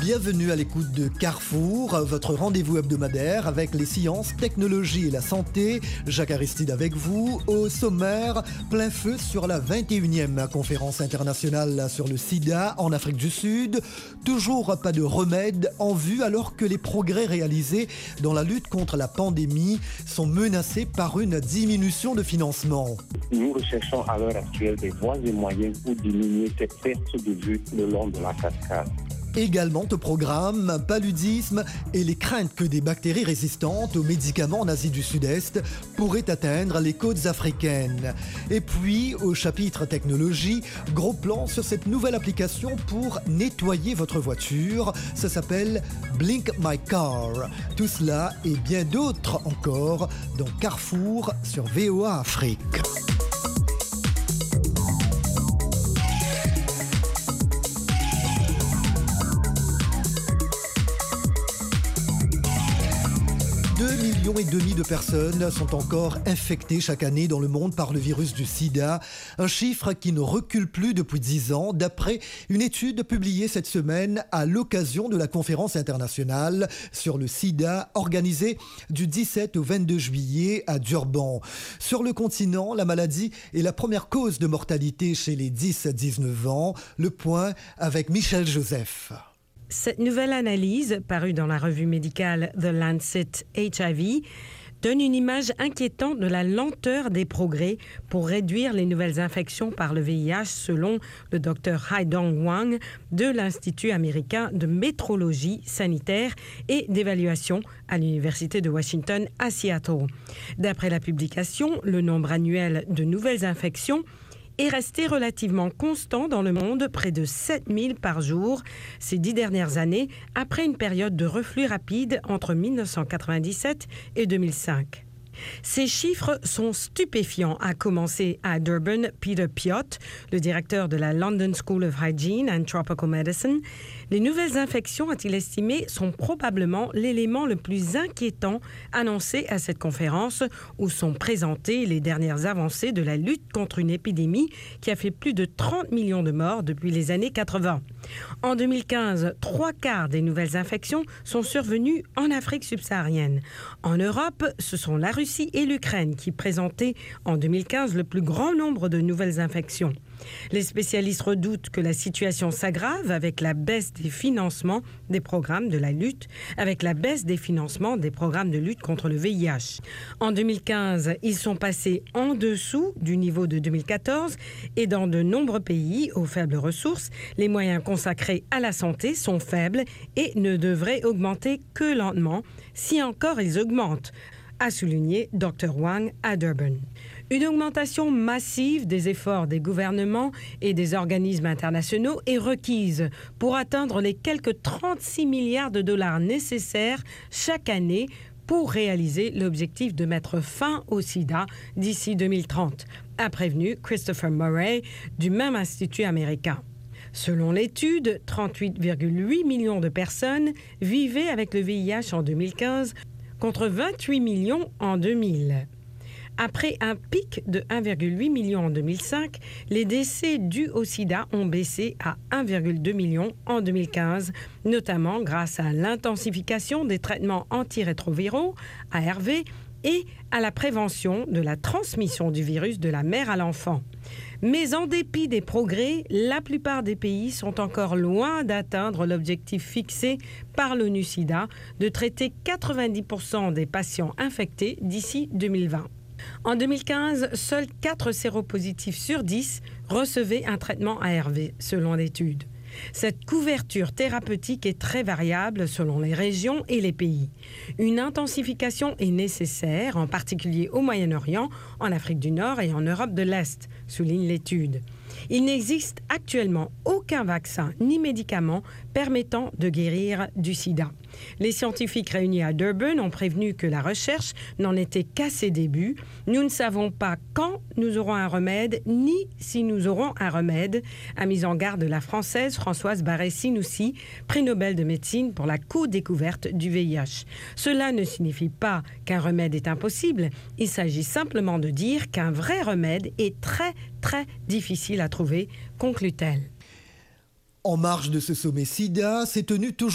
Bienvenue à l'écoute de Carrefour, votre rendez-vous hebdomadaire avec les sciences, technologies et la santé. Jacques Aristide avec vous. Au sommaire, plein feu sur la 21e conférence internationale sur le sida en Afrique du Sud. Toujours pas de remède en vue alors que les progrès réalisés dans la lutte contre la pandémie sont menacés par une diminution de financement. Nous recherchons à l'heure actuelle des voies et moyens pour diminuer cette perte de vue le long de la cascade. Également au programme, paludisme et les craintes que des bactéries résistantes aux médicaments en Asie du Sud-Est pourraient atteindre les côtes africaines. Et puis, au chapitre technologie, gros plan sur cette nouvelle application pour nettoyer votre voiture. Ça s'appelle Blink My Car. Tout cela et bien d'autres encore dans Carrefour sur VOA Afrique. 2,5 millions de personnes sont encore infectées chaque année dans le monde par le virus du sida, un chiffre qui ne recule plus depuis 10 ans, d'après une étude publiée cette semaine à l'occasion de la conférence internationale sur le sida organisée du 17 au 22 juillet à Durban. Sur le continent, la maladie est la première cause de mortalité chez les 10-19 ans. Le point avec Michel Joseph. Cette nouvelle analyse, parue dans la revue médicale The Lancet HIV, donne une image inquiétante de la lenteur des progrès pour réduire les nouvelles infections par le VIH, selon le Dr Haidong Wang de l'Institut américain de métrologie sanitaire et d'évaluation à l'Université de Washington à Seattle. D'après la publication, le nombre annuel de nouvelles infections est resté relativement constant dans le monde, près de 7000 par jour, ces 10 dernières années, après une période de reflux rapide entre 1997 et 2005. Ces chiffres sont stupéfiants, a commencé à Durban Peter Piot, le directeur de la London School of Hygiene and Tropical Medicine. Les nouvelles infections, a-t-il estimé, sont probablement l'élément le plus inquiétant annoncé à cette conférence où sont présentées les dernières avancées de la lutte contre une épidémie qui a fait plus de 30 millions de morts depuis les années 80. En 2015, 3/4 des nouvelles infections sont survenues en Afrique subsaharienne. En Europe, ce sont la Russie et l'Ukraine qui présentaient en 2015 le plus grand nombre de nouvelles infections. Les spécialistes redoutent que la situation s'aggrave avec la baisse des financements des programmes de la lutte, contre le VIH. En 2015, ils sont passés en dessous du niveau de 2014 et dans de nombreux pays aux faibles ressources, les moyens consacrés à la santé sont faibles et ne devraient augmenter que lentement, si encore ils augmentent, a souligné Dr Wang à Durban. Une augmentation massive des efforts des gouvernements et des organismes internationaux est requise pour atteindre les quelques 36 milliards de dollars nécessaires chaque année pour réaliser l'objectif de mettre fin au sida d'ici 2030, a prévenu Christopher Murray du même institut américain. Selon l'étude, 38,8 millions de personnes vivaient avec le VIH en 2015 contre 28 millions en 2000. Après un pic de 1,8 million en 2005, les décès dus au sida ont baissé à 1,2 million en 2015, notamment grâce à l'intensification des traitements antirétroviraux, ARV, et à la prévention de la transmission du virus de la mère à l'enfant. Mais en dépit des progrès, la plupart des pays sont encore loin d'atteindre l'objectif fixé par l'ONU-SIDA de traiter 90% des patients infectés d'ici 2020. En 2015, seuls 4 séropositifs sur 10 recevaient un traitement ARV, selon l'étude. Cette couverture thérapeutique est très variable selon les régions et les pays. Une intensification est nécessaire, en particulier au Moyen-Orient, en Afrique du Nord et en Europe de l'Est, souligne l'étude. Il n'existe actuellement aucun vaccin ni médicament permettant de guérir du sida. Les scientifiques réunis à Durban ont prévenu que la recherche n'en était qu'à ses débuts. Nous ne savons pas quand nous aurons un remède, ni si nous aurons un remède, a mis en garde la Française Françoise Barré-Sinoussi, prix Nobel de médecine pour la co-découverte du VIH. Cela ne signifie pas qu'un remède est impossible. Il s'agit simplement de dire qu'un vrai remède est très, très difficile à trouver, conclut-elle. En marge de ce sommet SIDA s'est tenu toujours